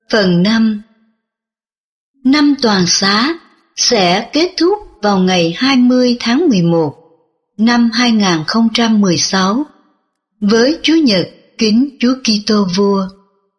Phần 5. Năm toàn xá sẽ kết thúc vào ngày 20 tháng 11 năm 2016 với Chúa Nhật kính Chúa Kitô Vua.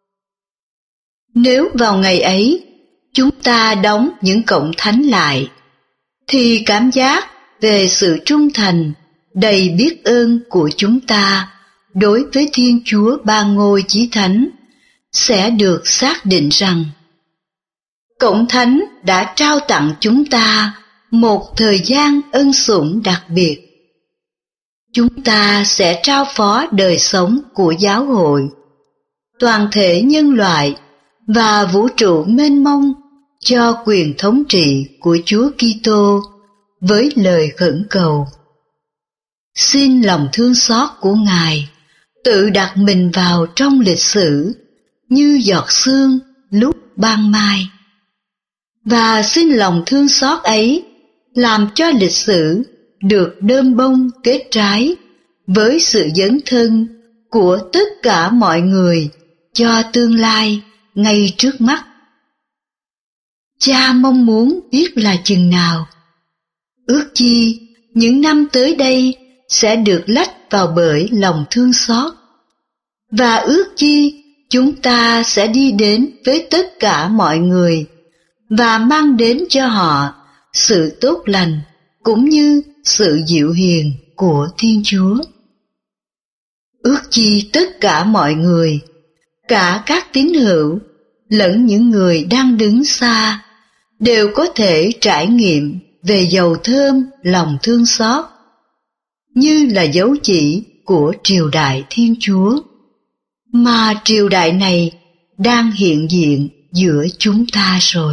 Nếu vào ngày ấy chúng ta đóng những cổng thánh lại, thì cảm giác về sự trung thành đầy biết ơn của chúng ta đối với Thiên Chúa Ba Ngôi Chí Thánh sẽ được xác định rằng cổng thánh đã trao tặng chúng ta một thời gian ân sủng đặc biệt. Chúng ta sẽ trao phó đời sống của giáo hội, toàn thể nhân loại và vũ trụ mênh mông cho quyền thống trị của Chúa Kitô với lời khẩn cầu: xin lòng thương xót của Ngài tự đặt mình vào trong lịch sử như giọt sương lúc ban mai, và xin lòng thương xót ấy làm cho lịch sử được đơm bông kết trái với sự dấn thân của tất cả mọi người cho tương lai ngay trước mắt. Cha mong muốn biết là chừng nào, ước chi những năm tới đây sẽ được lách vào bởi lòng thương xót, và ước chi chúng ta sẽ đi đến với tất cả mọi người và mang đến cho họ sự tốt lành cũng như sự dịu hiền của Thiên Chúa. Ước chi tất cả mọi người, cả các tín hữu lẫn những người đang đứng xa, đều có thể trải nghiệm về dầu thơm lòng thương xót, như là dấu chỉ của triều đại Thiên Chúa, mà triều đại này đang hiện diện giữa chúng ta rồi.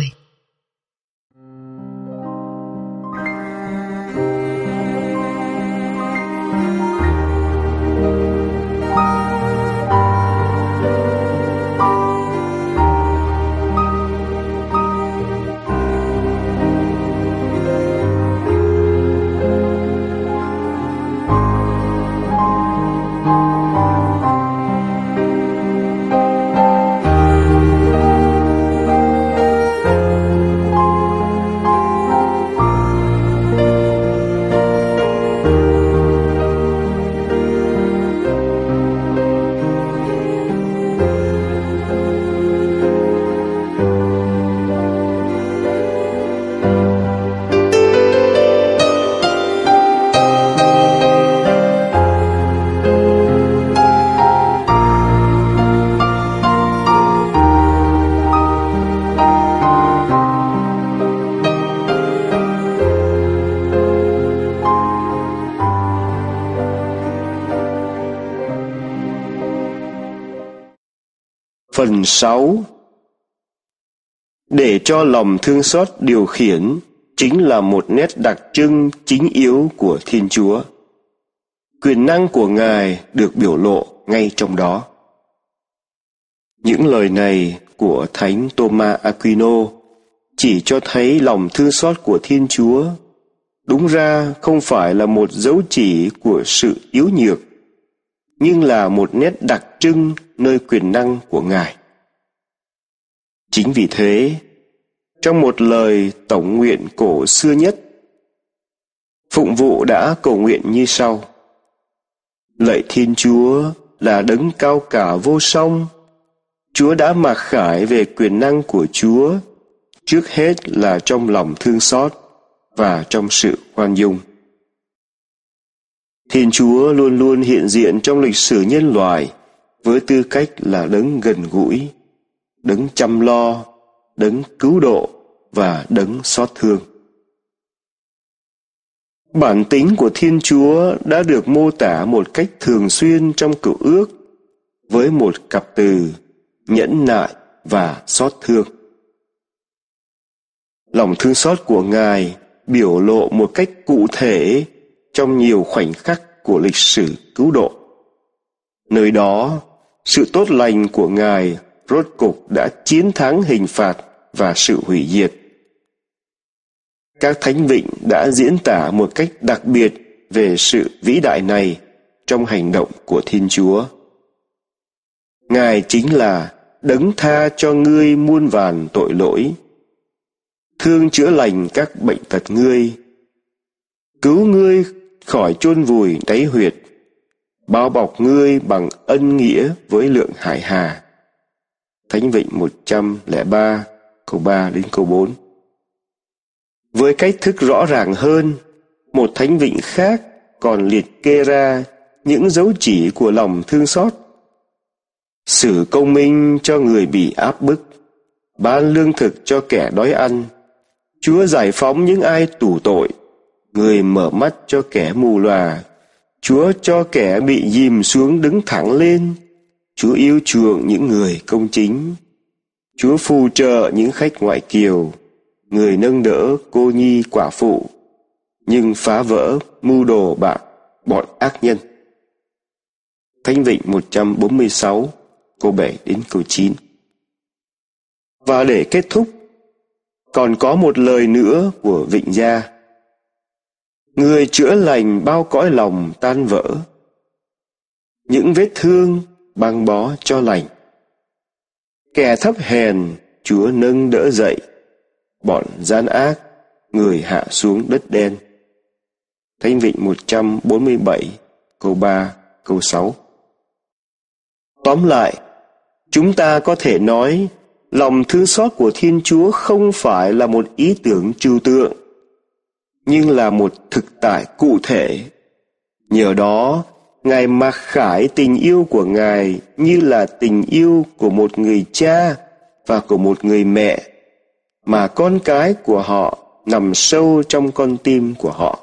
Phần 6. Để cho lòng thương xót điều khiển chính là một nét đặc trưng chính yếu của Thiên Chúa. Quyền năng của Ngài được biểu lộ ngay trong đó. Những lời này của Thánh Thomas Aquino chỉ cho thấy lòng thương xót của Thiên Chúa đúng ra không phải là một dấu chỉ của sự yếu nhược, nhưng là một nét đặc trưng nơi quyền năng của Ngài. Chính vì thế, trong một lời tổng nguyện cổ xưa nhất, Phụng vụ đã cầu nguyện như sau: lạy Thiên Chúa là đấng cao cả vô song, Chúa đã mặc khải về quyền năng của Chúa, trước hết là trong lòng thương xót và trong sự khoan dung. Thiên Chúa luôn luôn hiện diện trong lịch sử nhân loại với tư cách là đấng gần gũi, đấng chăm lo, đấng cứu độ và đấng xót thương. Bản tính của Thiên Chúa đã được mô tả một cách thường xuyên trong Cựu Ước với một cặp từ nhẫn nại và xót thương. Lòng thương xót của Ngài biểu lộ một cách cụ thể trong nhiều khoảnh khắc của lịch sử cứu độ. Nơi đó, sự tốt lành của Ngài rốt cục đã chiến thắng hình phạt và sự hủy diệt. Các thánh vịnh đã diễn tả một cách đặc biệt về sự vĩ đại này trong hành động của Thiên Chúa. Ngài chính là Đấng tha cho ngươi muôn vàn tội lỗi, thương chữa lành các bệnh tật ngươi, cứu ngươi khỏi chôn vùi đáy huyệt, bao bọc ngươi bằng ân nghĩa với lượng hải hà. Thánh Vịnh 103 câu 3 đến câu 4. Với cách thức rõ ràng hơn, một thánh vịnh khác còn liệt kê ra những dấu chỉ của lòng thương xót: xử công minh cho người bị áp bức, ban lương thực cho kẻ đói ăn, Chúa giải phóng những ai tù tội, người mở mắt cho kẻ mù lòa, Chúa cho kẻ bị dìm xuống đứng thẳng lên, Chúa yêu chuộng những người công chính, Chúa phù trợ những khách ngoại kiều, người nâng đỡ cô nhi quả phụ, nhưng phá vỡ mưu đồ bạc bọn ác nhân. Thánh Vịnh 146 câu 7 đến câu 9. Và để kết thúc, còn có một lời nữa của Vịnh Gia: người chữa lành bao cõi lòng tan vỡ, những vết thương băng bó cho lành, kẻ thấp hèn Chúa nâng đỡ dậy, bọn gian ác người hạ xuống đất đen. Thánh Vịnh 147 câu 3 câu 6. Tóm lại, chúng ta có thể nói lòng thương xót của Thiên Chúa không phải là một ý tưởng trừu tượng, nhưng là một thực tại cụ thể. Nhờ đó, Ngài mặc khải tình yêu của Ngài như là tình yêu của một người cha và của một người mẹ, mà con cái của họ nằm sâu trong con tim của họ.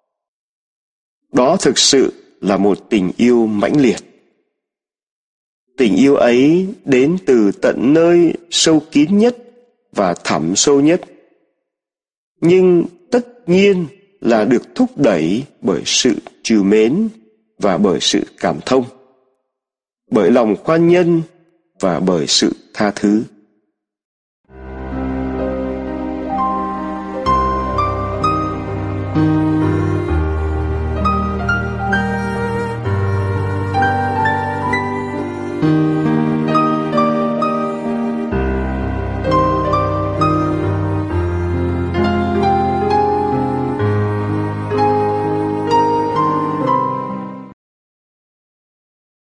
Đó thực sự là một tình yêu mãnh liệt. Tình yêu ấy đến từ tận nơi sâu kín nhất và thẳm sâu nhất, nhưng tất nhiên là được thúc đẩy bởi sự trìu mến và bởi sự cảm thông, bởi lòng khoan nhân và bởi sự tha thứ.